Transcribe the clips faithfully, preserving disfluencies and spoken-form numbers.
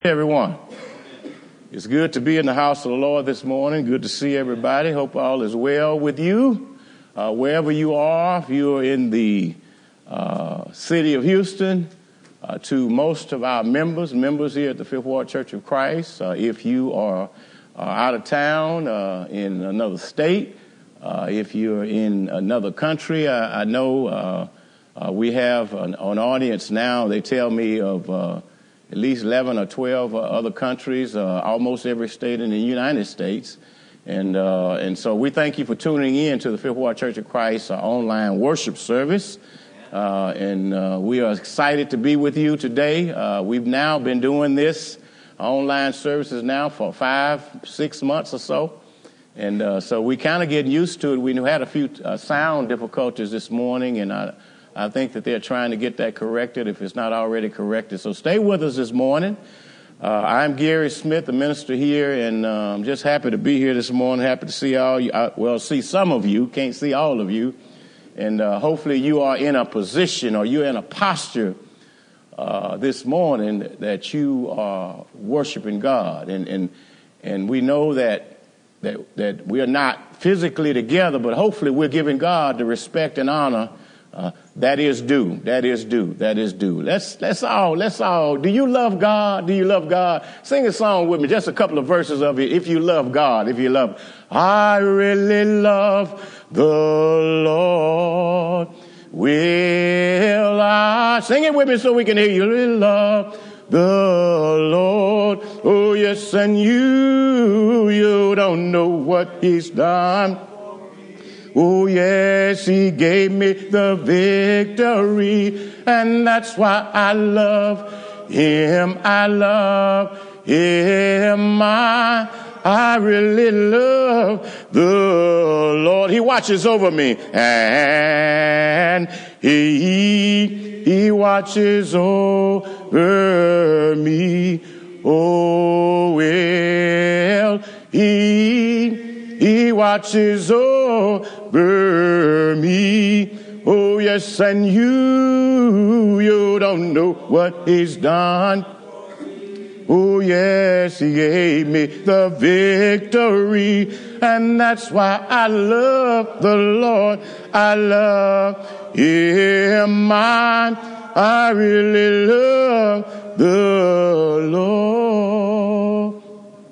Hey everyone, it's good to be in the house of the Lord this morning. Good to see everybody. Hope all is well with you. Uh, wherever you are, if you're in the uh, city of Houston, uh, to most of our members, members here at the Fifth Ward Church of Christ, uh, if you are uh, out of town uh, in another state, uh, if you're in another country, I, I know uh, uh, we have an, an audience now. They tell me of uh, at least eleven or twelve uh, other countries, uh, almost every state in the United States. And uh, and so we thank you for tuning in to the Fifth Ward Church of Christ uh, online worship service. Uh, and uh, we are excited to be with you today. Uh, we've now been doing this online services now for five, six months or so. And uh, so we kind of get used to it. We had a few uh, sound difficulties this morning, and I I think that they're trying to get that corrected if it's not already corrected. So stay with us this morning. Uh, I'm Gary Smith, the minister here, and uh, I'm just happy to be here this morning. Happy to see all you. Uh, well, see some of you. Can't see all of you. And uh, hopefully you are in a position or you're in a posture uh, this morning that you are worshiping God. And and and we know that that that we are not physically together, but hopefully we're giving God the respect and honor Uh, that is due. That is due. That is due. Let's let's all let's all. Do you love God? Do you love God? Sing a song with me. Just a couple of verses of it. If you love God, if you love, I really love the Lord. Will I sing it with me so we can hear you? Really love the Lord. Oh yes, and you you don't know what He's done. Oh, yes, He gave me the victory, and that's why I love Him. I love Him. I, I really love the Lord. He watches over me, and He, He watches over me. Oh, well, He He watches over me. Oh, yes, and you, you don't know what He's done. Oh, yes, He gave me the victory. And that's why I love the Lord. I love Him. I, I really love the Lord.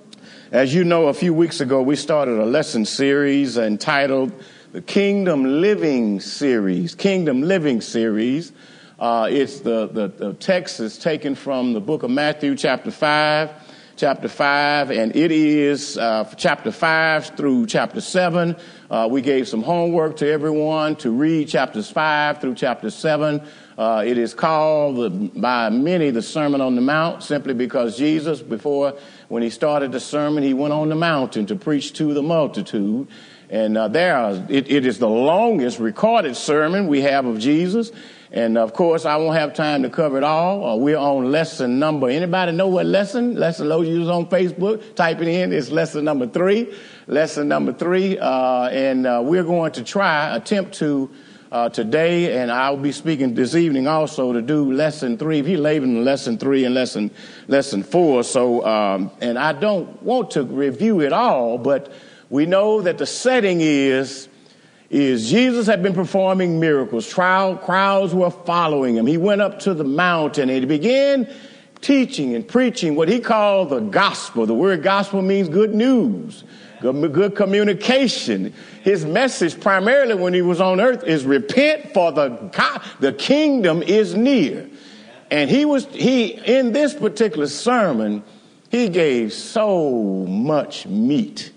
As you know, a few weeks ago, we started a lesson series entitled the Kingdom Living Series. Kingdom Living Series. Uh, it's the, the, the text is taken from the book of Matthew, chapter five, chapter five, and it is uh, chapter five through chapter seven. Uh, we gave some homework to everyone to read chapters five through chapter seven. Uh, it is called the, by many the Sermon on the Mount, simply because Jesus, before when he started the sermon, he went on the mountain to preach to the multitude. And uh, there, are, it, it is the longest recorded sermon we have of Jesus. And of course, I won't have time to cover it all. Uh, we're on lesson number. Anybody know what lesson? Lesson those users on Facebook, type it in. It's lesson number three. Lesson number three. Uh, and uh, we're going to try, attempt to. Uh, today, and I'll be speaking this evening also to do lesson three. If you're labeling lesson three and lesson lesson four, so um, and I don't want to review it all, but we know that the setting is is Jesus had been performing miracles. Trial, crowds were following him. He went up to the mountain and he began teaching and preaching what he called the gospel. The word gospel means good news. Good, good communication. His message primarily when he was on earth is repent, for the God, the kingdom is near. And he was he in this particular sermon, he gave so much meat,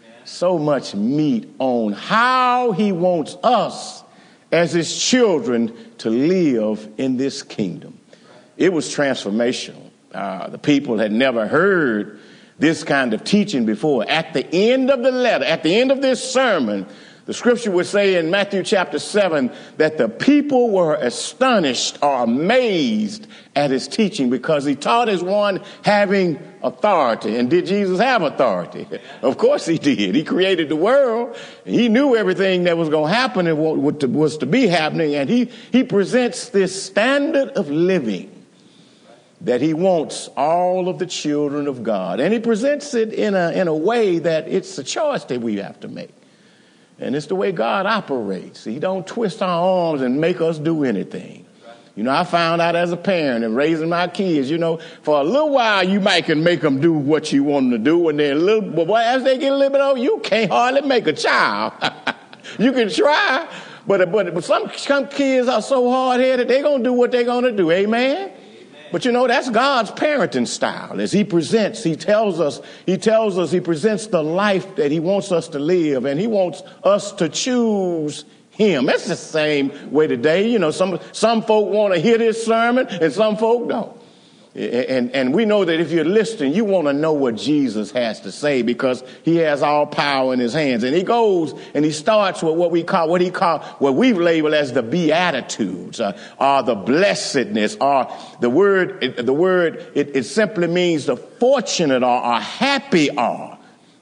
so much meat on how he wants us as his children to live in this kingdom. It was transformational. Uh, the people had never heard this kind of teaching before. At the end of the letter, at the end of this sermon, the scripture would say in Matthew chapter seven that the people were astonished or amazed at his teaching because he taught as one having authority. And did Jesus have authority? Of course he did. He created the world. He knew everything that was going to happen and what was to be happening. And he, he presents this standard of living that he wants all of the children of God. And he presents it in a, in a way that it's a choice that we have to make. And it's the way God operates. He don't twist our arms and make us do anything. You know, I found out as a parent and raising my kids, you know, for a little while you might can make them do what you want them to do. And then a little, but as they get a little bit older, you can't hardly make a child. You can try, but, but, but some, some kids are so hard-headed, they're going to do what they're going to do. Amen? But you know, that's God's parenting style. As he presents, he tells us, he tells us, he presents the life that he wants us to live, and he wants us to choose him. That's the same way today. You know, some, some folk want to hear this sermon and some folk don't. And, and we know that if you're listening, you want to know what Jesus has to say because he has all power in his hands. And he goes and he starts with what we call, what he call, what we label as the Beatitudes, uh, or the blessedness, or the word, it, the word, it, it simply means the fortunate or, or happy are.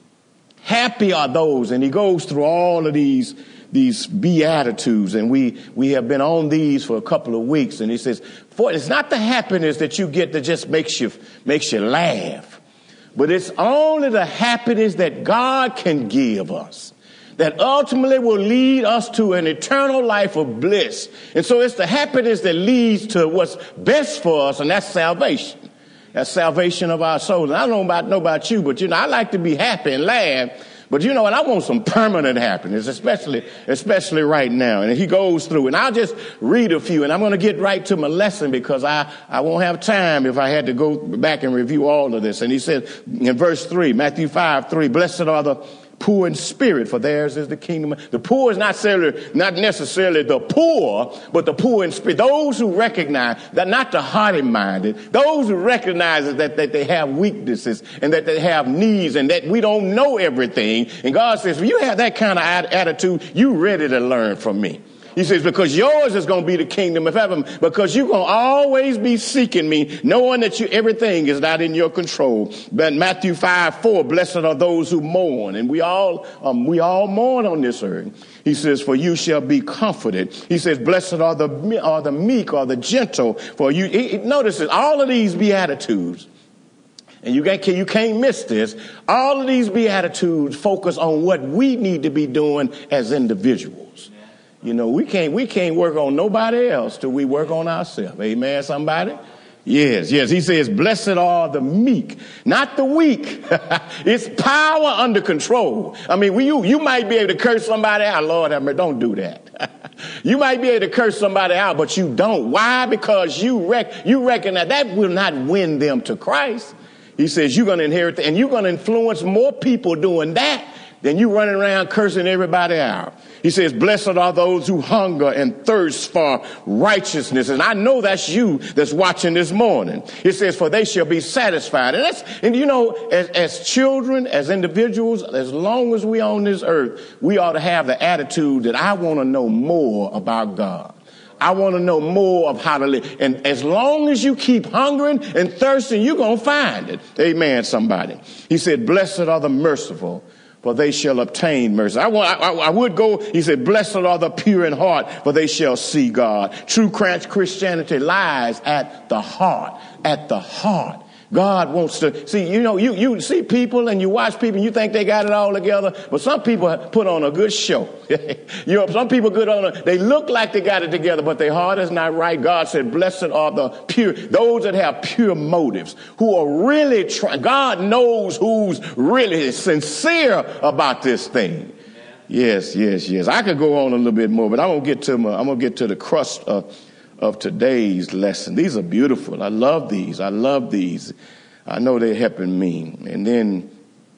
Happy are those. And he goes through all of these these Beatitudes, and we, we have been on these for a couple of weeks. And he says, for it's not the happiness that you get that just makes you, makes you laugh, but it's only the happiness that God can give us that ultimately will lead us to an eternal life of bliss. And so it's the happiness that leads to what's best for us, and that's salvation. That's salvation of our souls. And I don't know about, know about you, but you know, I like to be happy and laugh. But you know what? I want some permanent happiness, especially, especially right now. And he goes through, and I'll just read a few, and I'm going to get right to my lesson because I, I won't have time if I had to go back and review all of this. And he said in verse three, Matthew five, three, blessed are the poor in spirit, for theirs is the kingdom. The poor is not necessarily, not necessarily the poor, but the poor in spirit. Those who recognize that, not the haughty-minded, those who recognize that, that they have weaknesses and that they have needs and that we don't know everything. And God says, if you have that kind of attitude, you ready to learn from me. He says, because yours is going to be the kingdom of heaven, because you're going to always be seeking me, knowing that you, everything is not in your control. But Matthew five, four, blessed are those who mourn. And we all, um, we all mourn on this earth. He says, for you shall be comforted. He says, blessed are the, are the meek or the gentle, for you. He, notice that all of these Beatitudes, and you can't, you can't miss this, all of these Beatitudes focus on what we need to be doing as individuals. You know, we can't, we can't work on nobody else till we work on ourselves. Amen, somebody? Yes, yes. He says, blessed are the meek, not the weak. It's power under control. I mean, we, you, you might be able to curse somebody out. Lord have mercy, don't do that. You might be able to curse somebody out, but you don't. Why? Because you rec- you reckon that that will not win them to Christ. He says you're going to inherit, and you're going to influence more people doing that than you running around cursing everybody out. He says, blessed are those who hunger and thirst for righteousness. And I know that's you that's watching this morning. It says, for they shall be satisfied. And that's, and you know, as, as children, as individuals, as long as we on this earth, we ought to have the attitude that I want to know more about God. I want to know more of how to live. And as long as you keep hungering and thirsting, you're going to find it. Amen, somebody. He said, blessed are the merciful, for they shall obtain mercy. I, want, I, I would go, he said, blessed are the pure in heart, for they shall see God. True Christianity lies at the heart, at the heart. God wants to see, you know, you, you see people and you watch people and you think they got it all together, but some people put on a good show. You know, some people good on a, they look like they got it together, but their heart is not right. God said, blessed are the pure, those that have pure motives, who are really trying. God knows who's really sincere about this thing. Yes, yes, yes. I could go on a little bit more, but I'm gonna get to my, I'm gonna get to the crust of of today's lesson. These are beautiful. I love these. I love these. I know they're helping me. And then,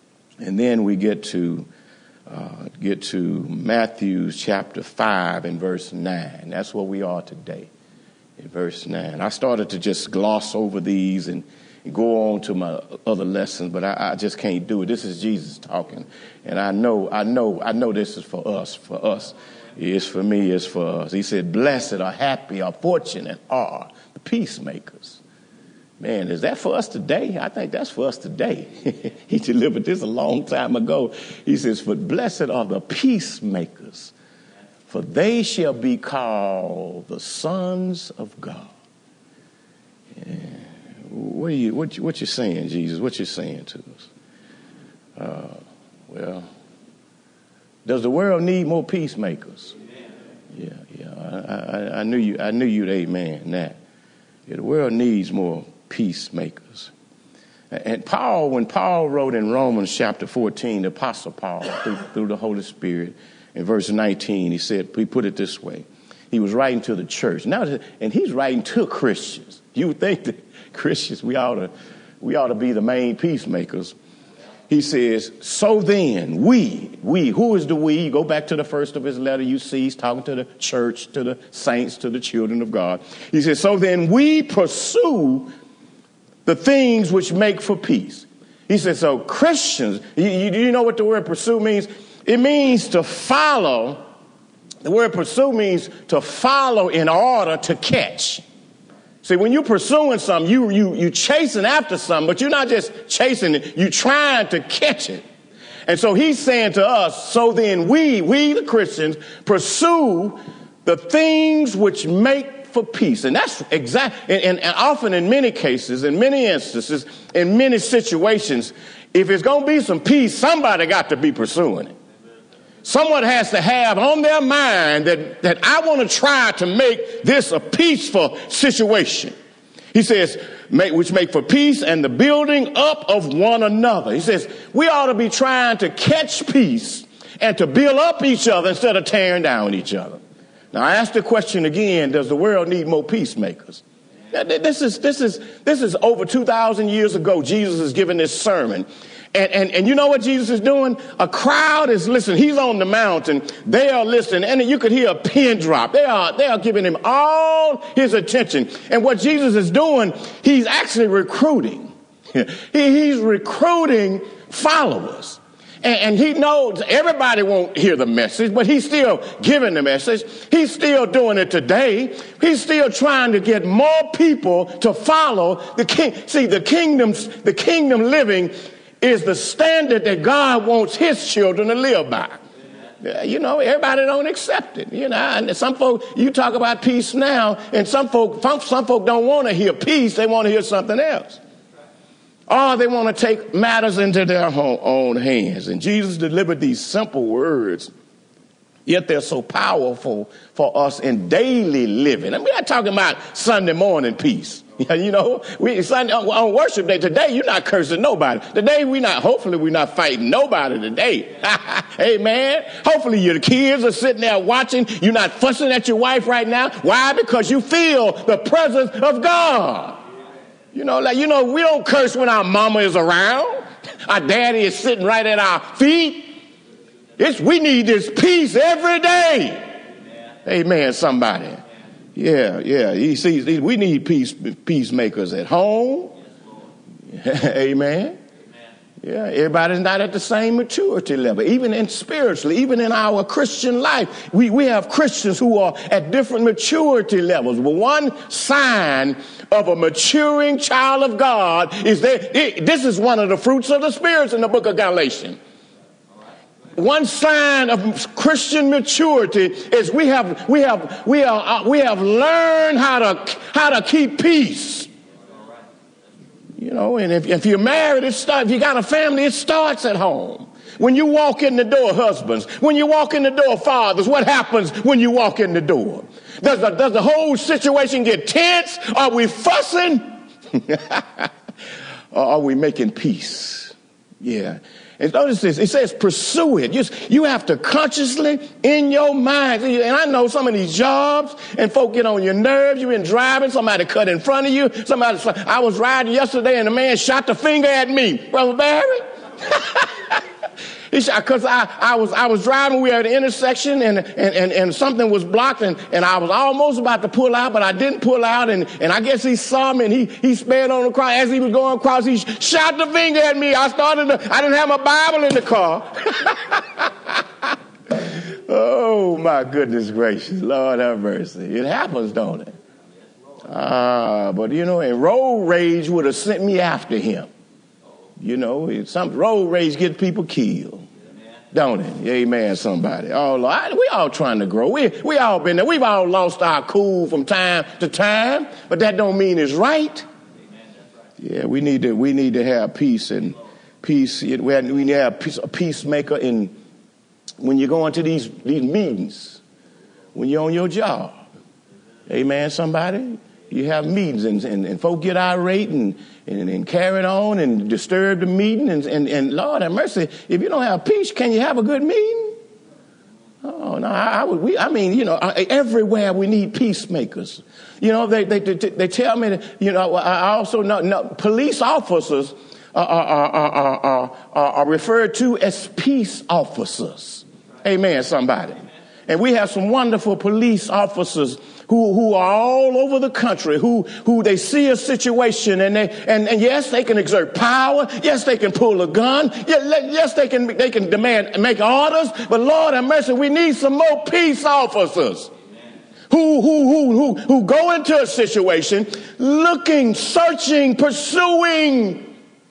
and then we get to uh, get to Matthew chapter five and verse nine. That's where we are today, in verse nine. I started to just gloss over these and, and go on to my other lessons, but I, I just can't do it. This is Jesus talking, and I know, I know, I know this is for us, for us. It's for me, it's for us. He said, blessed or happy or fortunate are the peacemakers. Man, is that for us today? I think that's for us today. He delivered this a long time ago. He says, for blessed are the peacemakers, for they shall be called the sons of God. Yeah. Ooh, what are you, what, what you saying, Jesus? What you saying to us? Uh, well, does the world need more peacemakers? Yeah, yeah. I, I, I knew you. I knew you'd amen that. Yeah, the world needs more peacemakers. And Paul, when Paul wrote in Romans chapter fourteen, the Apostle Paul, through, through the Holy Spirit, in verse nineteen, he said, he put it this way. He was writing to the church. Now, and he's writing to Christians. You would think that Christians, we ought to, we ought to be the main peacemakers. He says, so then, we, we, who is the we? You go back to the first of his letter, you see he's talking to the church, to the saints, to the children of God. He says, so then we pursue the things which make for peace. He says, so Christians, you, you, do you know what the word pursue means? It means to follow. The word pursue means to follow in order to catch. See, when you're pursuing something, you, you, you chasing after something, but you're not just chasing it, you're trying to catch it. And so he's saying to us, so then we, we the Christians, pursue the things which make for peace. And that's exact, and, and, and often in many cases, in many instances, in many situations, if it's going to be some peace, somebody got to be pursuing it. Someone has to have on their mind that, that I want to try to make this a peaceful situation. He says, make, which make for peace and the building up of one another. He says, we ought to be trying to catch peace and to build up each other instead of tearing down each other. Now, I ask the question again, does the world need more peacemakers? This is, this is, this is over two thousand years ago. Jesus is giving this sermon. And, and, and you know what Jesus is doing? A crowd is listening. He's on the mountain. They are listening. And you could hear a pin drop. They are, they are giving him all his attention. And what Jesus is doing, he's actually recruiting. he, he's recruiting followers. And, and he knows everybody won't hear the message, but he's still giving the message. He's still doing it today. He's still trying to get more people to follow the king. See, the kingdom's, the kingdom living is the standard that God wants his children to live by. You know, everybody don't accept it. You know, and some folk, you talk about peace now, and some folk, some folk don't want to hear peace. They want to hear something else. Or they want to take matters into their own hands. And Jesus delivered these simple words, yet they're so powerful for us in daily living. I'm not talking about Sunday morning peace. You know, we Sunday, on worship day today, you're not cursing nobody. Today, we not, hopefully we're not fighting nobody today. Amen. Hopefully your kids are sitting there watching. You're not fussing at your wife right now. Why? Because you feel the presence of God. You know, like, you know, we don't curse when our mama is around. Our daddy is sitting right at our feet. It's, we need this peace every day. Amen, somebody. Yeah, yeah. He sees we need peace peacemakers at home. Amen. Yeah, everybody's not at the same maturity level, even in spiritually, even in our Christian life. We, we have Christians who are at different maturity levels. But one sign of a maturing child of God is that it, this is one of the fruits of the spirits in the book of Galatians. One sign of Christian maturity is we have we have we are uh, we have learned how to how to keep peace. You know, and if, if you're married, it starts. If you got a family, it starts at home. When you walk in the door, husbands, when you walk in the door, fathers, what happens when you walk in the door? Does the, does the whole situation get tense? Are we fussing? Or are we making peace? Yeah. And notice this, it says pursue it. You, you have to consciously in your mind. And I know some of these jobs and folk get on your nerves. You've been driving, somebody cut in front of you. Somebody, I was riding yesterday and a man shot the finger at me. Brother Barry? He shot, cause I, I was, I was driving, we were at an intersection and, and, and, and something was blocked and, and I was almost about to pull out, but I didn't pull out. And, and I guess he saw me and he, he sped on across. As he was going across, he shot the finger at me. I started to, I didn't have my Bible in the car. Oh my goodness gracious. Lord have mercy. It happens, don't it? Ah, uh, but you know, and road rage would have sent me after him. You know, some road rage gets people killed, don't it? Amen, somebody. Oh, Lord, we all trying to grow. We we all been there. We've all lost our cool from time to time, but that don't mean it's right. Yeah, we need to we need to have peace and peace. We have, we need to have peace, a peacemaker in when you go into these these meetings, when you're on your job. Amen. Somebody, you have meetings and and, and folk get irate and, and and carry on and disturb the meeting and, and and Lord have mercy. If you don't have peace, can you have a good meeting? Oh no, I, I would. We, I mean, you know, everywhere we need peacemakers. You know, they they they, they tell me that, you know, I also know, know police officers are, are, are, are, are, are referred to as peace officers. Amen, somebody. And we have some wonderful police officers who who are all over the country, who who they see a situation and they and, and yes, they can exert power. Yes, they can pull a gun. Yes, they can they can demand make orders. But Lord have mercy, we need some more peace officers who who who who who go into a situation looking, searching, pursuing,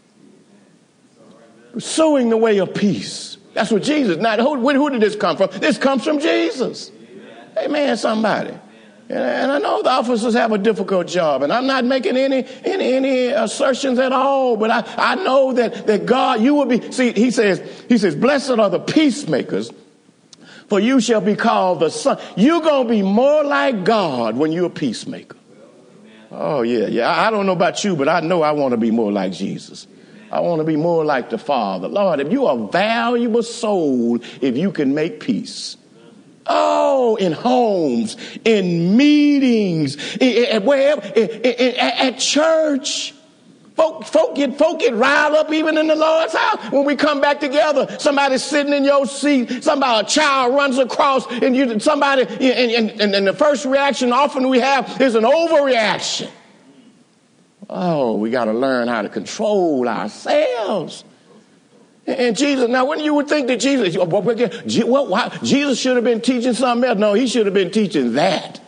pursuing the way of peace. That's what Jesus. Now, who, who did this come from? This comes from Jesus. Amen, somebody. And I know the officers have a difficult job, and I'm not making any any any assertions at all. But I, I know that that God, you will be. See, he says he says, "Blessed are the peacemakers, for you shall be called the son." You're gonna be more like God when you're a peacemaker. Oh yeah, yeah. I don't know about you, but I know I want to be more like Jesus. I want to be more like the Father. Lord, if you are a valuable soul, if you can make peace. Oh, in homes, in meetings, in, wherever, in, in, at church. Folk, folk, get, folk get riled up even in the Lord's house. When we come back together, somebody's sitting in your seat, somebody, a child runs across, and you, somebody, and, and, and the first reaction often we have is an overreaction. Oh, we got to learn how to control ourselves. And Jesus, now when you would think that Jesus, what, why, Jesus should have been teaching something else. No, he should have been teaching that.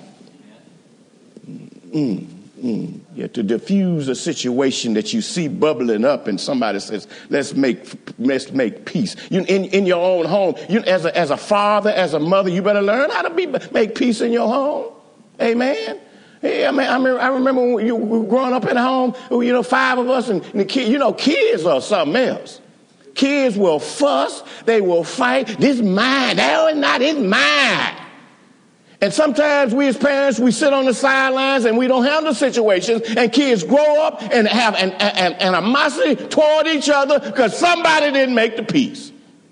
Mm, mm. Yeah, to diffuse a situation that you see bubbling up and somebody says, let's make, let's make peace. You, in, in your own home, you, as a, as a father, as a mother, you better learn how to be, make peace in your home. Amen. Hey, I mean, I remember, I remember when you were growing up in a home, you know, five of us and, and the kids, you know, kids are something else. Kids will fuss. They will fight. This mine. That is not his mine. And sometimes we as parents, we sit on the sidelines and we don't handle situations, and kids grow up and have an, an, an animosity toward each other because somebody didn't make the peace.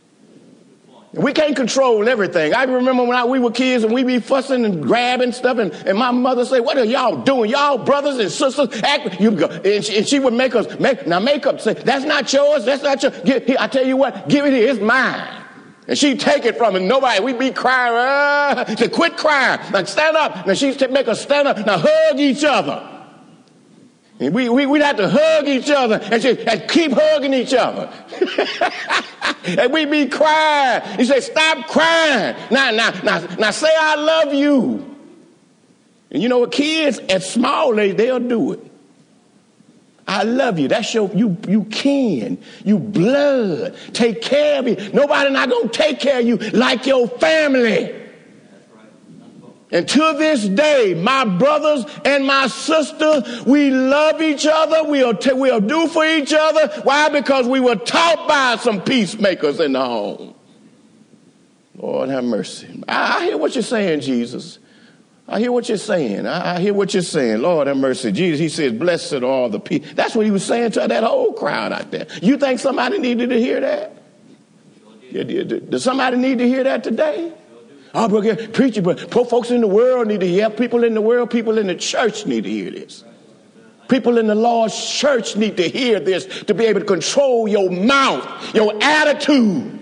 We can't control everything. I remember when I, we were kids and we be fussing and grabbing stuff, and, and my mother say, "What are y'all doing? Y'all brothers and sisters act." You go, and she, and she would make us make now make up say, "That's not yours. That's not yours. Give, here, I tell you what, give it here. It's mine." And she'd take it from him. Nobody, we'd be crying. Uh, she said, "Quit crying. Now stand up." Now she'd make us stand up. Now hug each other. And we, we, we'd have to hug each other and, she, and keep hugging each other. And we'd be crying. He said, "Stop crying. Now, now, now, now say I love you." And you know what? Kids at small age, they'll do it. I love you. That's your, you, you kin, you blood. Take care of you. Nobody not going to take care of you like your family. And to this day, my brothers and my sisters, we love each other. We'll, t- we'll do for each other. Why? Because we were taught by some peacemakers in the home. Lord have mercy. I, I hear what you're saying, Jesus. I hear what you're saying. I, I hear what you're saying. Lord have mercy. Jesus, he says, "Blessed are all the people." That's what he was saying to that whole crowd out there. You think somebody needed to hear that? Does somebody need to hear that today? Oh, but preacher, but poor folks in the world need to hear. People in the world, people in the church need to hear this. People in the Lord's church need to hear this to be able to control your mouth, your attitude.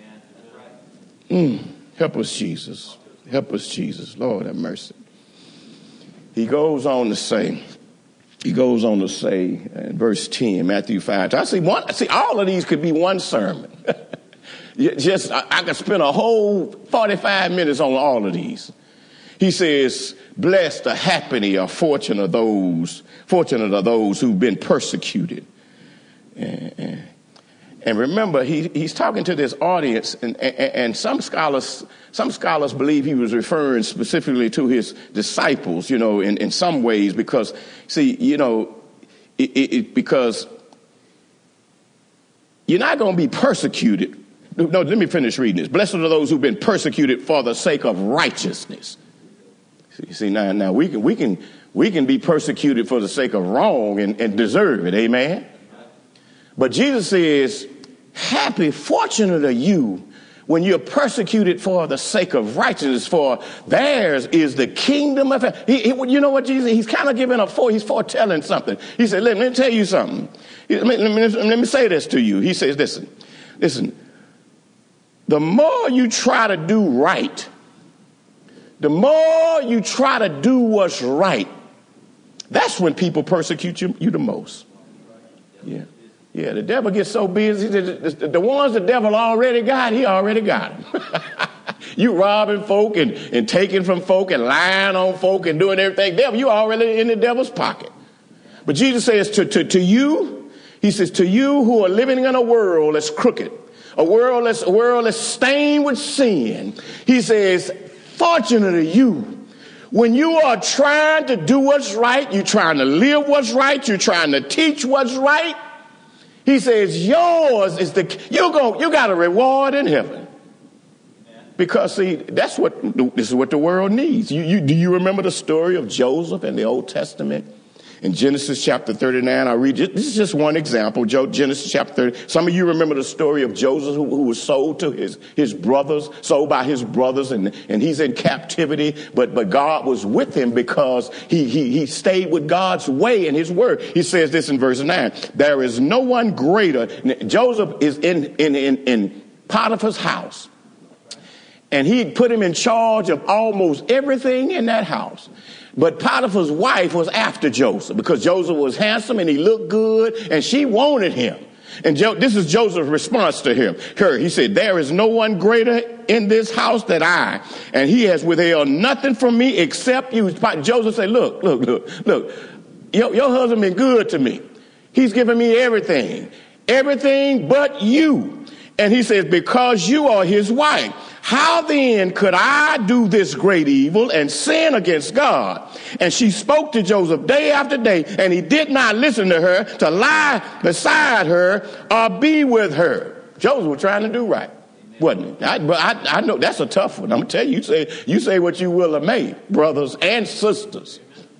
Mm, help us, Jesus. Help us, Jesus. Lord have mercy. He goes on to say, he goes on to say in verse ten, Matthew five. I see one. See, all of these could be one sermon. Just, I, I could spend a whole forty-five minutes on all of these. He says, "Blessed or happy or fortunate are those, fortunate are those who've been persecuted." And, and, and remember, he, he's talking to this audience, and, and, and some scholars, some scholars believe he was referring specifically to his disciples, you know, in, in some ways, because, see, you know, it, it, it, because you're not going to be persecuted. No, let me finish reading this. Blessed are those who've been persecuted for the sake of righteousness. See, see now, now we can we can we can be persecuted for the sake of wrong and, and deserve it. Amen. But Jesus says, happy, fortunate are you when you're persecuted for the sake of righteousness, for theirs is the kingdom of heaven. He, he, you know what Jesus, he's kind of giving a fore, he's foretelling something. He said, let, let me tell you something. Let me, let, me, let me say this to you. He says, listen, listen, the more you try to do right, the more you try to do what's right, that's when people persecute you, you the most. Yeah. Yeah, the devil gets so busy. The, the, the ones the devil already got, he already got them. You robbing folk and, and taking from folk and lying on folk and doing everything. Devil, you already in the devil's pocket. But Jesus says to, to, to you, he says, to you who are living in a world that's crooked, a world that's, a world that's stained with sin, he says, fortunate are you. When you are trying to do what's right, you're trying to live what's right, you're trying to teach what's right, he says, yours is the, you go, you got a reward in heaven. Because see, that's what, this is what the world needs. You, you, do you remember the story of Joseph in the Old Testament? In Genesis chapter thirty-nine, I read, this is just one example, Genesis chapter thirty. Some of you remember the story of Joseph who, who was sold to his, his brothers, sold by his brothers, and, and he's in captivity, but, but God was with him because he, he, he stayed with God's way and his word. He says this in verse nine, there is no one greater. Joseph is in, in, in, in Potiphar's house, and he put him in charge of almost everything in that house. But Potiphar's wife was after Joseph because Joseph was handsome and he looked good and she wanted him. And Jo- this is Joseph's response to him. Her, he said, there is no one greater in this house than I, and he has withheld nothing from me except you. Joseph said, look, look, look, look, your, your husband been good to me. He's given me everything, everything but you. And he says, because you are his wife. How then could I do this great evil and sin against God? And she spoke to Joseph day after day, and he did not listen to her to lie beside her or be with her. Joseph was trying to do right, wasn't he? I, but I, I know that's a tough one. I'm going to tell you, you say, you say what you will of me, brothers and sisters.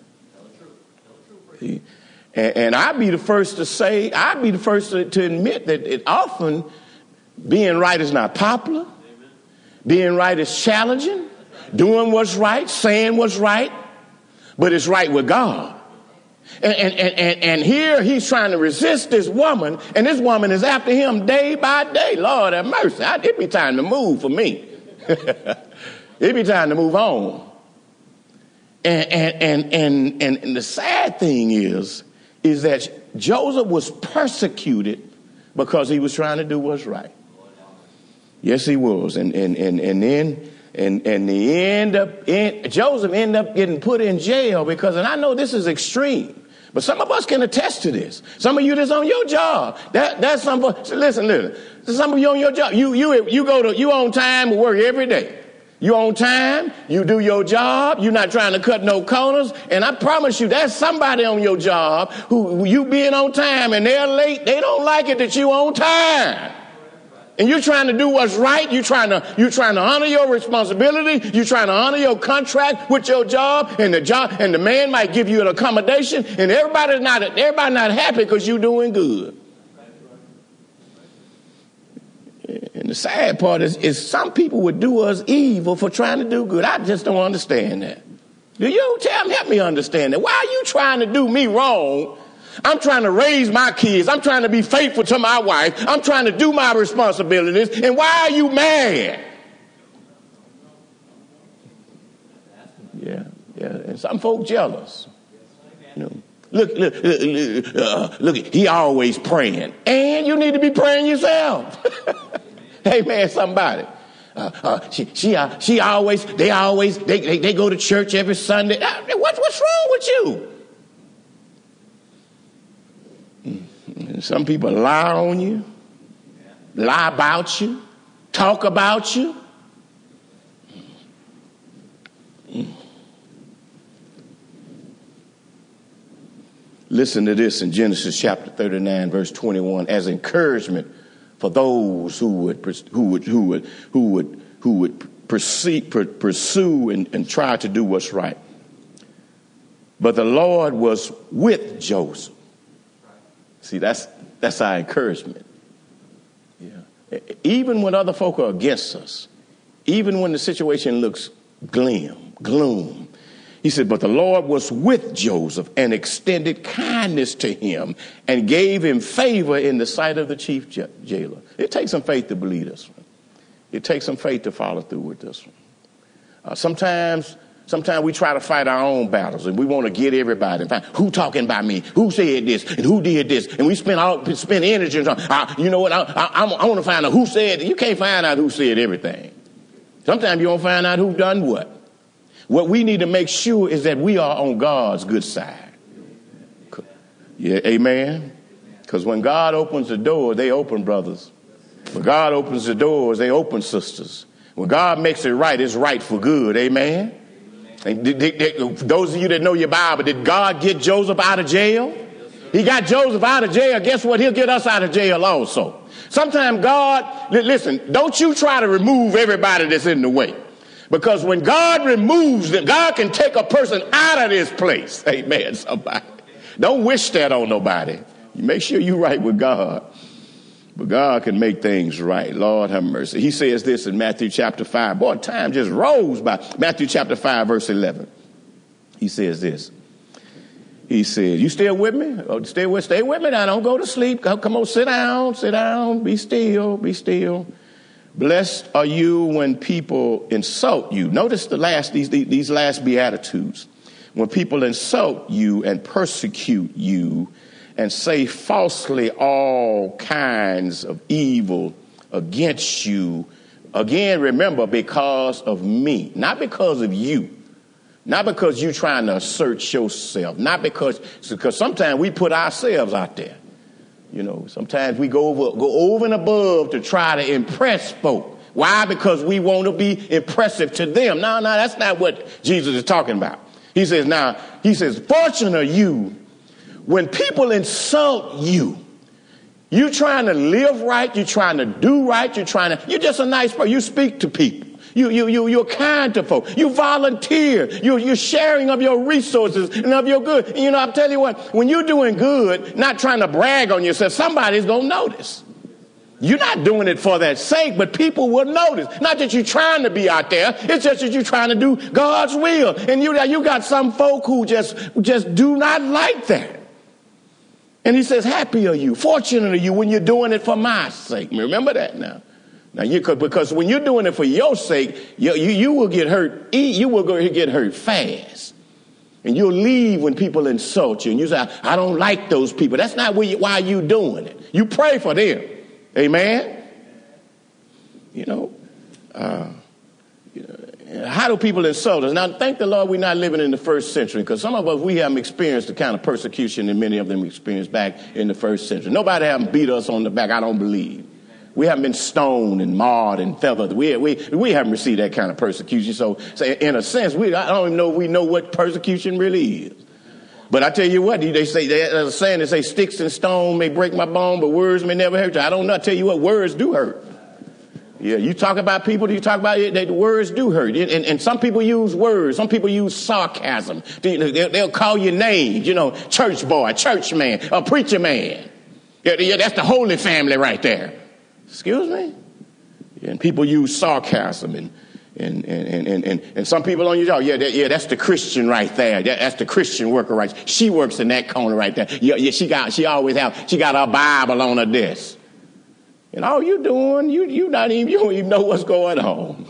See? And, and I'd be the first to say, I'd be the first to, to admit that it often being right is not popular. Being right is challenging. Doing what's right, saying what's right, but it's right with God. And, and, and, and here he's trying to resist this woman, and this woman is after him day by day. Lord have mercy. I, it'd be time to move for me. It'd be time to move on. And, and, and, and, and, and the sad thing is, is that Joseph was persecuted because he was trying to do what's right. Yes, he was. And and and and then and and the end up in, Joseph ended up getting put in jail because, and I know this is extreme, but some of us can attest to this. Some of you that's on your job. That that's some listen, listen. Some of you on your job. You you you go to you on time to work every day. You on time, you do your job, you're not trying to cut no corners, and I promise you there's somebody on your job who, who you being on time and they're late, they don't like it that you on time. And you're trying to do what's right. You're trying to, you're trying to honor your responsibility. You're trying to honor your contract with your job, and the job, and the man might give you an accommodation, and everybody's not, everybody not happy because you're doing good. And the sad part is, is some people would do us evil for trying to do good. I just don't understand that. Do you tell me, help me understand that? Why are you trying to do me wrong? I'm trying to raise my kids. I'm trying to be faithful to my wife. I'm trying to do my responsibilities. And why are you mad? Yeah, yeah. And some folk jealous. You know, look, look, look, uh, look, he always praying. And you need to be praying yourself. Hey, man, somebody. Uh, uh, she, she, uh, she always, they always, they, they, they go to church every Sunday. Uh, what, what's wrong with you? Some people lie on you, lie about you, talk about you. Listen to this in Genesis chapter thirty-nine, verse twenty-one, as encouragement for those who would who would who would who would who would pursue, pursue and, and try to do what's right. But the Lord was with Joseph. See, that's that's our encouragement. Yeah. Even when other folk are against us, even when the situation looks glim, gloom, he said, but the Lord was with Joseph and extended kindness to him and gave him favor in the sight of the chief jailer. It takes some faith to believe this one. It takes some faith to follow through with this one. Uh, sometimes, sometimes we try to fight our own battles and we want to get everybody. Find, who talking about me? Who said this? And who did this? And we spend all spend energy on, uh, you know what? I, I, I want to find out who said it. You can't find out who said everything. Sometimes you don't find out who done what. What we need to make sure is that we are on God's good side. Yeah, amen? Because when God opens the door, they open, brothers. When God opens the doors, they open, sisters. When God makes it right, it's right for good. Amen? And did, did, did, those of you that know your Bible, did God get Joseph out of jail? He got Joseph out of jail. Guess what? He'll get us out of jail also. Sometimes God, listen, don't you try to remove everybody that's in the way. Because when God removes them, God can take a person out of this place. Amen, somebody. Don't wish that on nobody. You make sure you're right with God. But God can make things right. Lord have mercy. He says this in Matthew chapter five. Boy, time just rolls by. Matthew chapter five, verse eleven. He says this. He says, you still with me? Oh, stay with, stay with me now. Don't go to sleep. Come on, sit down, sit down. Be still, be still. Blessed are you when people insult you. Notice the last these, these last beatitudes. When people insult you and persecute you and say falsely all kinds of evil against you. Again, remember, because of me, not because of you. Not because you're trying to assert yourself. Not because, because sometimes we put ourselves out there. You know, sometimes we go over, go over and above to try to impress folk. Why? Because we want to be impressive to them. No, no, that's not what Jesus is talking about. He says, now, he says, fortunate are you when people insult you. You're trying to live right. You're trying to do right. You're trying to, you're just a nice person. You speak to people. You, you, you, you're kind to folk. You volunteer. You, you're sharing of your resources and of your good. And, you know, I'll tell you what, when you're doing good, not trying to brag on yourself, somebody's going to notice. You're not doing it for that sake, but people will notice. Not that you're trying to be out there. It's just that you're trying to do God's will. And you, you got some folk who just, just do not like that. And he says, happy are you, fortunate are you when you're doing it for my sake. Remember that now. Now, you could, because when you're doing it for your sake, you, you, you will get hurt. You will get hurt fast. And you'll leave when people insult you. And you say, I don't like those people. That's not why, you, why you're doing it. You pray for them. Amen. You know, uh, you know, how do people insult us? Now, thank the Lord we're not living in the first century, because some of us, we haven't experienced the kind of persecution that many of them experienced back in the first century. Nobody haven't beat us on the back, I don't believe. We haven't been stoned and marred and feathered. We, we, we haven't received that kind of persecution. So, so in a sense, we, I don't even know if we know what persecution really is. But I tell you what, they say, there's a saying, they say sticks and stone may break my bone, but words may never hurt you. I don't know. I tell you what, words do hurt. Yeah, you talk about people, you talk about it, the words do hurt. And, and some people use words. Some people use sarcasm. They'll, they'll call you names, you know, church boy, church man, a preacher man. Yeah, yeah, that's the holy family right there. Excuse me? And people use sarcasm and and and and and, and some people on your job, yeah, that, yeah, that's the Christian right there. That, that's the Christian worker right there. She works in that corner right there. Yeah, yeah, she got she always have she got her Bible on her desk. And all you doing, you you not even you don't even know what's going on.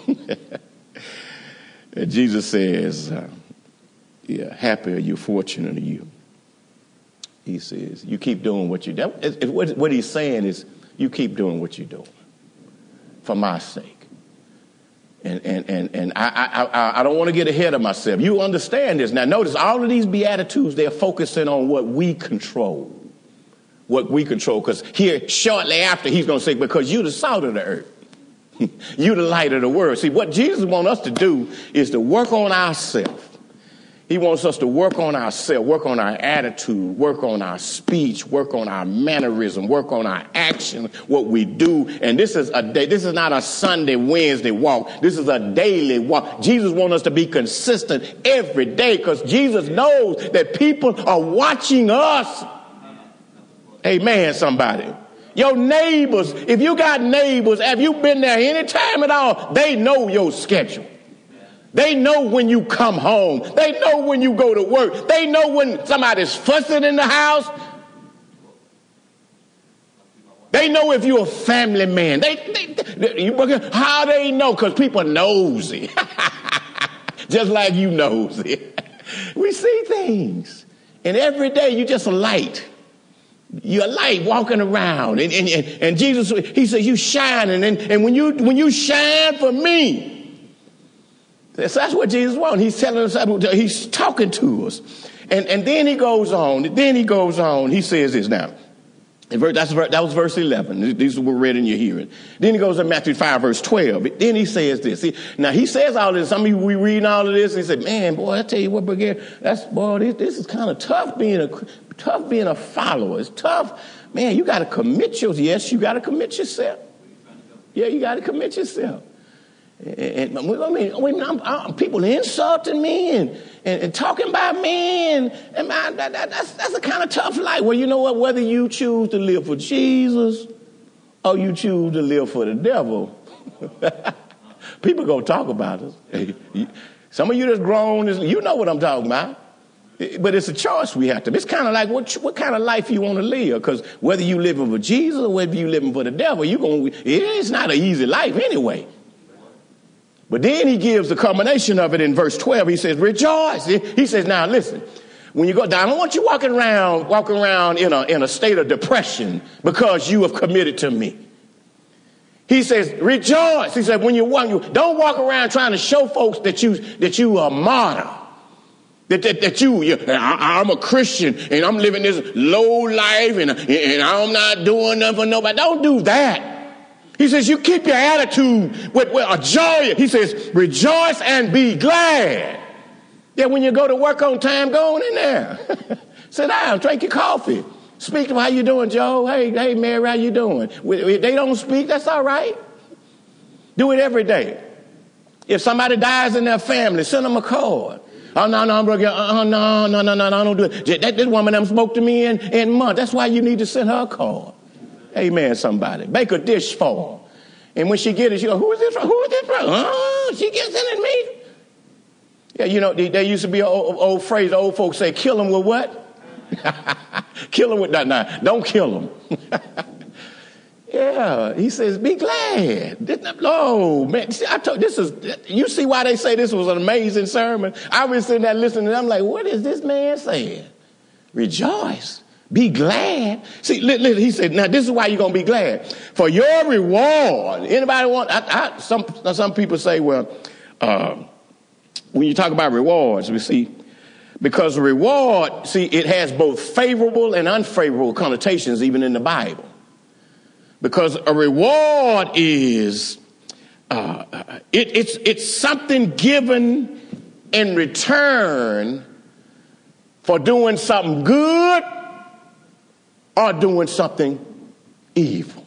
And Jesus says, uh, yeah, happy are you, fortunate are you. He says, you keep doing what you do. What, what he's saying is, you keep doing what you're doing for my sake. And and and and I I I don't want to get ahead of myself. You understand this. Now notice all of these Beatitudes, they're focusing on what we control. What we control. Because here, shortly after, he's going to say, because you're the salt of the earth. You're the light of the world. See, what Jesus wants us to do is to work on ourselves. He wants us to work on ourselves, work on our attitude, work on our speech, work on our mannerism, work on our action, what we do. And this is a day, this is not a Sunday, Wednesday walk. This is a daily walk. Jesus wants us to be consistent every day because Jesus knows that people are watching us. Amen, somebody. Your neighbors, if you got neighbors, have you been there any time at all? They know your schedule. They know when you come home. They know when you go to work. They know when somebody's fussing in the house. They know if you're a family man. They, they, they you, how they know? Because people nosy. Just like you nosy. We see things. And every day you just a light. You're a light walking around. And, and, and, and Jesus, he says, you shining. And, and when you when you shine for me, that's, that's what Jesus wants. He's telling us, he's talking to us. And, and then he goes on. Then he goes on. He says this now. That's, that was verse eleven. These were read in your hearing. Then he goes to Matthew five, verse twelve. Then he says this. See, now, he says all this. Some of you, we reading all of this. And he said, man, boy, I tell you what, Brigadier, that's, boy, this, this is kind of tough being a, tough being a follower. It's tough. Man, you got to commit yourself. Yes, you got to commit yourself. Yeah, you got to commit yourself. And, and I mean, I mean I'm, I'm, people insulting me and, and, and talking about me, and, and I, that, that, that's, that's a kind of tough life. Well, you know what? Whether you choose to live for Jesus or you choose to live for the devil, people gonna talk about us. Some of you that's grown, you know what I'm talking about. But it's a choice we have to. It's kind of like what what kind of life you want to live. Because whether you living for Jesus or whether you living for the devil, you gonna. It's not an easy life anyway. But then he gives the culmination of it in verse twelve. He says, rejoice. He says, now listen, when you go down, I don't want you walking around, walking around in a, in a state of depression because you have committed to me. He says, rejoice. He said, when you walk, you don't walk around trying to show folks that you, that you are a martyr. That, that, that you, you I, I'm a Christian and I'm living this low life and, and I'm not doing nothing for nobody. Don't do that. He says, you keep your attitude with, with a joy. He says, rejoice and be glad. Yeah, when you go to work on time, go on in there. Sit down, drink your coffee. Speak to them, how you doing, Joe? Hey, hey, Mary, how you doing? If they don't speak, that's all right. Do it every day. If somebody dies in their family, send them a card. Oh, no, no, brother. Uh, no, no, no, no, no, don't do it. That, this woman that spoke to me in, in months. That's why you need to send her a card. Amen, somebody. Make a dish for her. And when she get it, she go, who is this from? Who is this from? Oh, she gets in at me. Yeah, you know, there used to be an old, old phrase, old folks say, kill them with what? Kill them with that. Nah, don't kill them. Yeah, he says, be glad. Oh, man, see, I told, this is, you see why they say this was an amazing sermon? I was sitting there listening, and I'm like, what is this man saying? Rejoice. Be glad. See, listen, he said, now this is why you're going to be glad. For your reward. Anybody want, I, I, some, some people say, well, uh, when you talk about rewards, we see, because reward, see, it has both favorable and unfavorable connotations even in the Bible. Because a reward is, uh, it, it's, it's something given in return for doing something good or doing something evil.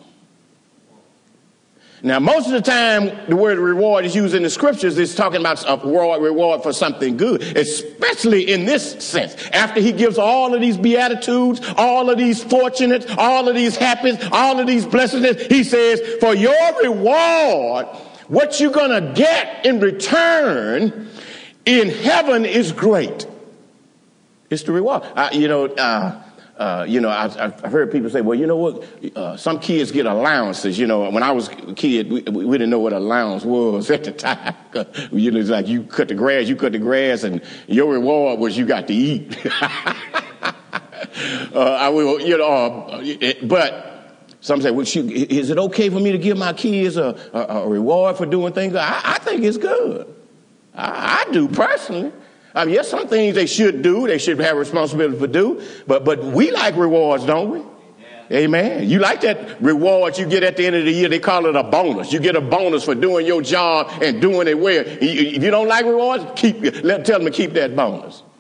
Now, most of the time, the word reward is used in the scriptures. It's talking about a reward, reward for something good, especially in this sense. After he gives all of these beatitudes, all of these fortunates, all of these happiness, all of these blessings, he says, for your reward, what you're going to get in return in heaven is great. It's the reward. Uh, you know, uh, Uh, you know, I've, I've heard people say, well, you know what, uh, some kids get allowances. You know, when I was a kid, we, we didn't know what allowance was at the time. You know, it's like you cut the grass, you cut the grass, and your reward was you got to eat. uh, I will, you know, uh, it, but some say, well, shoot, is it okay for me to give my kids a, a, a reward for doing things? I, I think it's good. I, I do personally. I mean, yes, some things they should do, they should have responsibility for do, but but we like rewards, don't we? Yeah. Amen. You like that reward you get at the end of the year. They call it a bonus. You get a bonus for doing your job and doing it well. If you don't like rewards, keep let tell them to keep that bonus.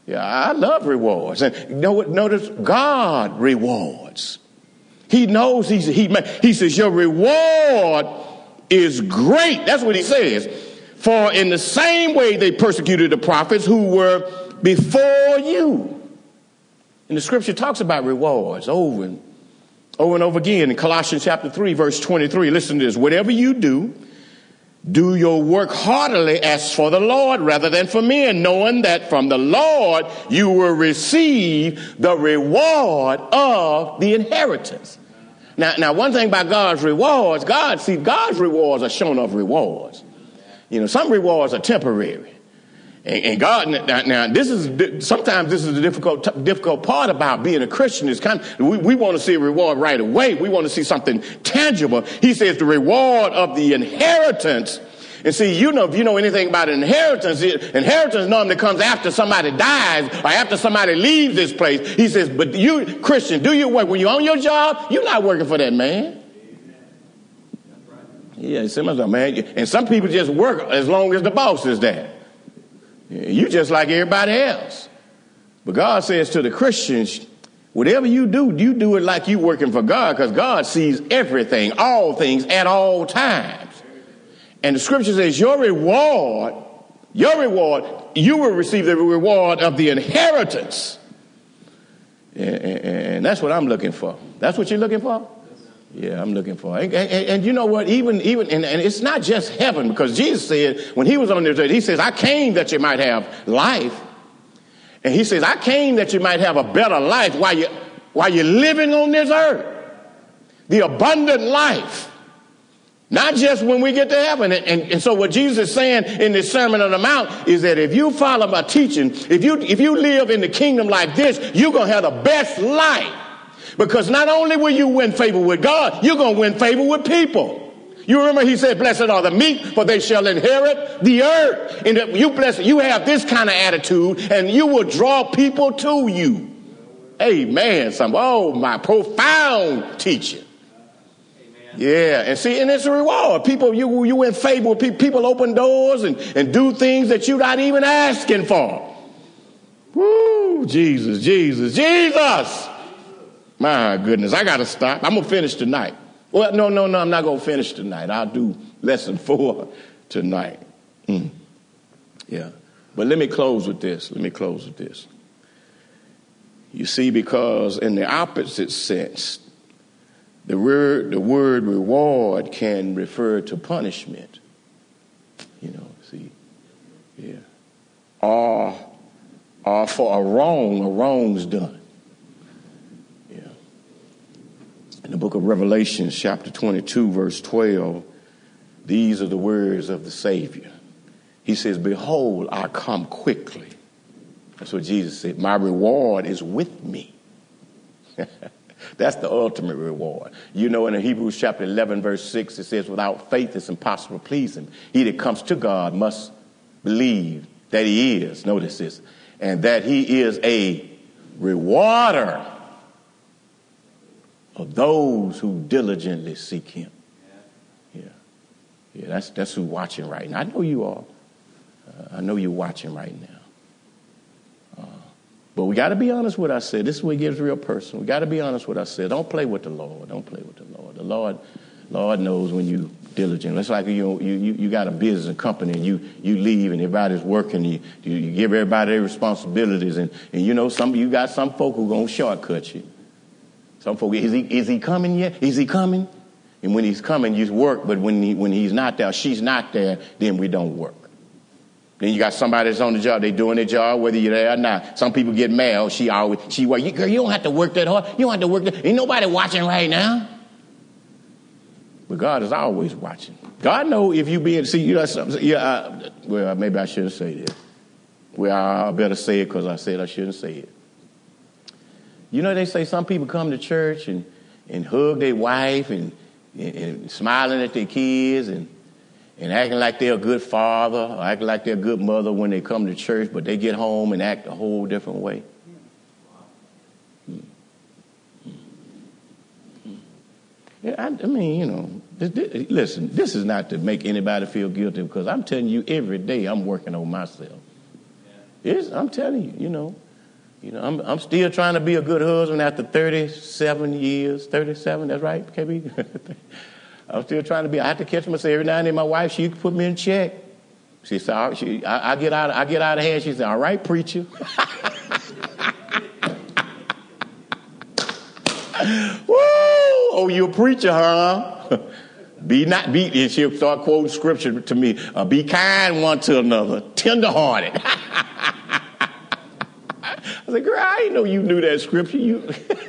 Yeah, I love rewards. And you know what? Notice God rewards. He knows he's, he, he says your reward is great. That's what he says. For in the same way they persecuted the prophets who were before you. And the scripture talks about rewards over and over and over again. In Colossians chapter three, verse twenty-three, listen to this. Whatever you do, do your work heartily as for the Lord rather than for men, knowing that from the Lord you will receive the reward of the inheritance. Now, now one thing about God's rewards, God, see, God's rewards are shown of rewards. You know, some rewards are temporary. And, and God, now, now this is, sometimes this is the difficult, difficult part about being a Christian is kind of, we, we want to see a reward right away. We want to see something tangible. He says the reward of the inheritance. And see, you know, if you know anything about inheritance, inheritance normally comes after somebody dies or after somebody leaves this place. He says, but you, Christian, do your work. When you're on your job, you're not working for that man. Yeah, some man, and some people just work as long as the boss is there. You just like everybody else. But God says to the Christians, whatever you do, you do it like you working for God, because God sees everything, all things at all times. And the scripture says your reward, your reward, you will receive the reward of the inheritance. And, and, and that's what I'm looking for. That's what you're looking for? Yeah, I'm looking for. And, and, and you know what? Even, even, and, and it's not just heaven, because Jesus said when he was on this earth, he says, I came that you might have life. And he says, I came that you might have a better life while you, while you're living on this earth. The abundant life. Not just when we get to heaven. And, and, and so what Jesus is saying in this Sermon on the Mount is that if you follow my teaching, if you, if you live in the kingdom like this, you're going to have the best life. Because not only will you win favor with God, you're going to win favor with people. You remember he said, blessed are the meek, for they shall inherit the earth. And if you bless, you have this kind of attitude, and you will draw people to you. Amen. Some, oh, my profound teaching. Amen. Yeah, and see, and it's a reward. People, you you win favor with people. People open doors and, and do things that you're not even asking for. Woo, Jesus, Jesus, Jesus. My goodness, I got to stop. I'm going to finish tonight. Well, no, no, no, I'm not going to finish tonight. I'll do lesson four tonight. Mm. Yeah. But let me close with this. Let me close with this. You see, because in the opposite sense, the word, the word reward can refer to punishment. You know, see. Yeah. Or, or for a wrong, a wrong's done. In the book of Revelation, chapter twenty-two, verse twelve, these are the words of the Savior. He says, behold, I come quickly. That's what Jesus said. My reward is with me. That's the ultimate reward. You know, in Hebrews chapter eleven, verse six, it says, without faith it's impossible to please him. He that comes to God must believe that he is, notice this, and that he is a rewarder of those who diligently seek him. Yeah. Yeah, that's that's who's watching right now. I know you are. Uh, I know you're watching right now. Uh, but we got to be honest with ourselves. This is where it gets real personal. We got to be honest with ourselves. Don't play with the Lord. Don't play with the Lord. The Lord, Lord knows when you diligent. It's like you you you, you got a business company and you you leave and everybody's working. You you, you give everybody their responsibilities and and you know some you got some folk who gonna shortcut you. Some folk, is he is he coming yet? Is he coming? And when he's coming, you work. But when he, when he's not there, she's not there, then we don't work. Then you got somebody that's on the job. They doing their job, whether you're there or not. Some people get mad. Oh, she always, she work. You, girl, you don't have to work that hard. You don't have to work that. Ain't nobody watching right now. But God is always watching. God know if you being, see, you know something. Yeah, I, well, maybe I shouldn't say that. Well, I better say it because I said I shouldn't say it. You know, they say some people come to church and, and hug their wife and, and, and smiling at their kids and, and acting like they're a good father or acting like they're a good mother when they come to church, but they get home and act a whole different way. Yeah, I, I mean, you know, this, this, listen, this is not to make anybody feel guilty because I'm telling you every day I'm working on myself. It's, I'm telling you, you know, you know, I'm I'm still trying to be a good husband after thirty-seven years. thirty-seven, that's right, K B? I'm still trying to be. I have to catch myself every now and then. My wife, she put me in check. She said, all right, she, I, I get out, I get out of hand. She said, all right, preacher. Woo! Oh, you a preacher, huh? Be not be, and she'll start quoting scripture to me. Uh, be kind one to another, tenderhearted. I said, girl, I didn't know you knew that scripture. You.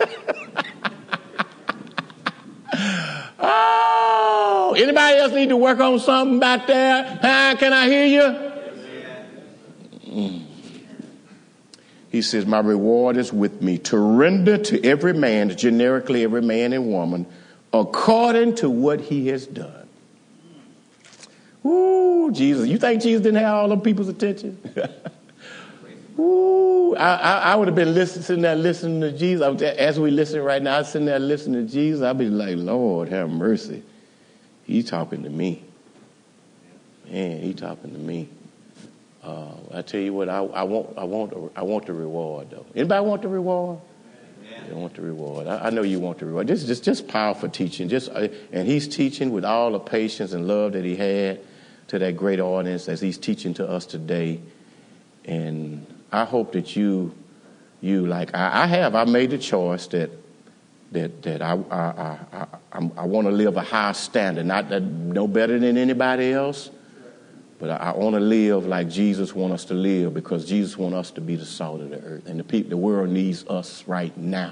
Oh, anybody else need to work on something about that? Huh? Can I hear you? Mm. He says, my reward is with me to render to every man, generically every man and woman, according to what he has done. Ooh, Jesus. You think Jesus didn't have all them people's attention? Ooh, I, I, I would have been listening, sitting there listening to Jesus. I was, as we listen right now, I'm sitting there listening to Jesus. I'd be like, Lord, have mercy. He's talking to me. Man, he's talking to me. Uh, I tell you what, I, I want, I want, I want the reward though. Anybody want the reward? I want the reward. I, I know you want the reward. This is just, just powerful teaching. Just, uh, and he's teaching with all the patience and love that he had to that great audience as he's teaching to us today. And I hope that you, you like I, I have. I made the choice that that that I I I, I, I want to live a high standard, not that no better than anybody else, but I, I want to live like Jesus wants us to live, because Jesus wants us to be the salt of the earth, and the people, the world needs us right now.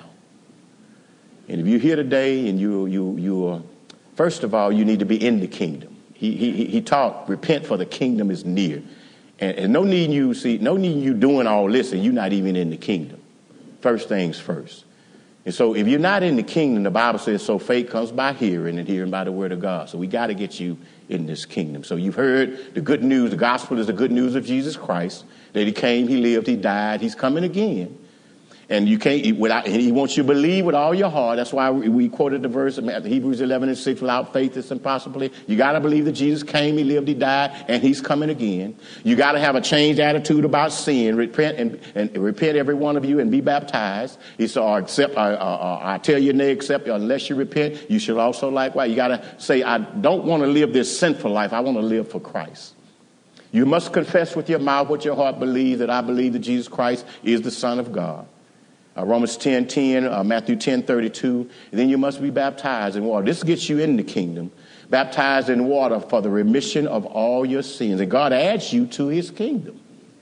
And if you're here today and you you you are, first of all, you need to be in the kingdom. He he he taught, repent for the kingdom is near. And, and no need you see, no need you doing all this and you're not even in the kingdom. First things first. And so if you're not in the kingdom, the Bible says, so faith comes by hearing and hearing by the word of God. So we got to get you in this kingdom. So you've heard the good news. The gospel is the good news of Jesus Christ, that he came, he lived, he died, he's coming again. And you can't, without, and he wants you to believe with all your heart. That's why we quoted the verse of Hebrews eleven and six, without faith it's impossible. You got to believe that Jesus came, he lived, he died, and he's coming again. You got to have a changed attitude about sin. Repent and, and repent, every one of you, and be baptized. He said, or accept, or, or, or, I tell you, nay, accept, unless you repent, you should also likewise. You got to say, I don't want to live this sinful life. I want to live for Christ. You must confess with your mouth what your heart believes, that I believe that Jesus Christ is the Son of God. Uh, Romans ten ten, uh, Matthew ten thirty-two. And then you must be baptized in water. This gets you in the kingdom. Baptized in water for the remission of all your sins. And God adds you to his kingdom.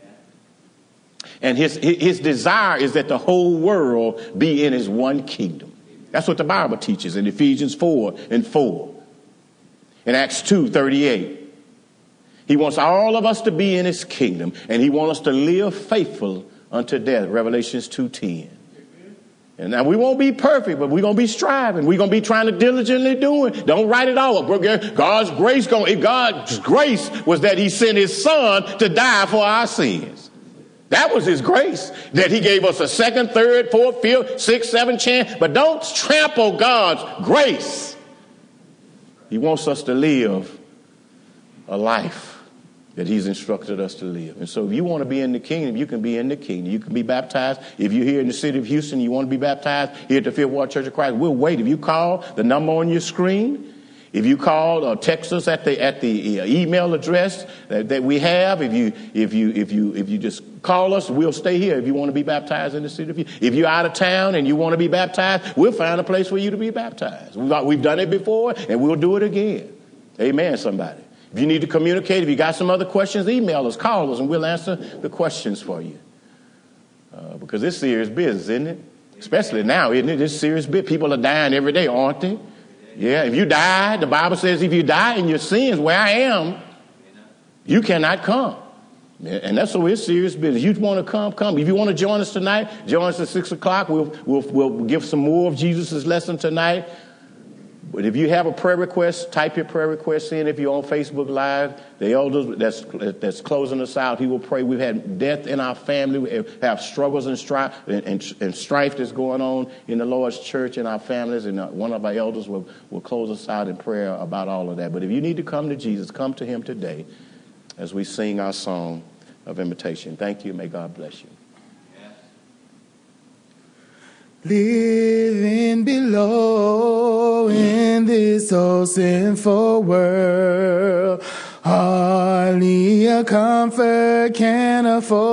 And his, his desire is that the whole world be in his one kingdom. That's what the Bible teaches in Ephesians four and four. In Acts two thirty-eight. He wants all of us to be in his kingdom. And he wants us to live faithful unto death. Revelations two ten. And now we won't be perfect, but we're going to be striving. We're going to be trying to diligently do it. Don't write it all up. God's grace, going, God's grace was that he sent his son to die for our sins. That was his grace, that he gave us a second, third, fourth, fifth, sixth, seventh chance. But don't trample God's grace. He wants us to live a life that he's instructed us to live. And so if you want to be in the kingdom, you can be in the kingdom. You can be baptized. If you're here in the city of Houston, you want to be baptized here at the Fifth Ward Church of Christ, we'll wait. If you call the number on your screen, if you call or text us at the at the email address that, that we have, if you if you if you if you just call us, we'll stay here. If you want to be baptized in the city of Houston, if you're out of town and you want to be baptized, we'll find a place for you to be baptized. We've, we've done it before, and we'll do it again. Amen. Somebody. If you need to communicate, if you got some other questions, email us, call us, and we'll answer the questions for you. Uh, because it's serious business, isn't it? Especially now, isn't it? It's serious business. People are dying every day, aren't they? Yeah, if you die, the Bible says if you die in your sins, where I am, you cannot come. And that's so it's serious business. You want to come, come. If you want to join us tonight, join us at six o'clock. We'll, we'll, we'll give some more of Jesus' lesson tonight. But if you have a prayer request, type your prayer request in. If you're on Facebook Live, the elders that's that's closing us out, he will pray. We've had death in our family. We have struggles and strife and, and, and strife that's going on in the Lord's church and our families. And one of our elders will, will close us out in prayer about all of that. But if you need to come to Jesus, come to him today as we sing our song, of invitation. Thank you. May God bless you. Living below in this so sinful world, hardly a comfort can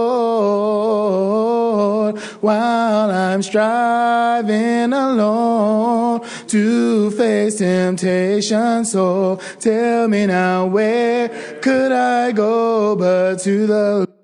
afford, while I'm striving alone to face temptation. So tell me now, where could I go but to the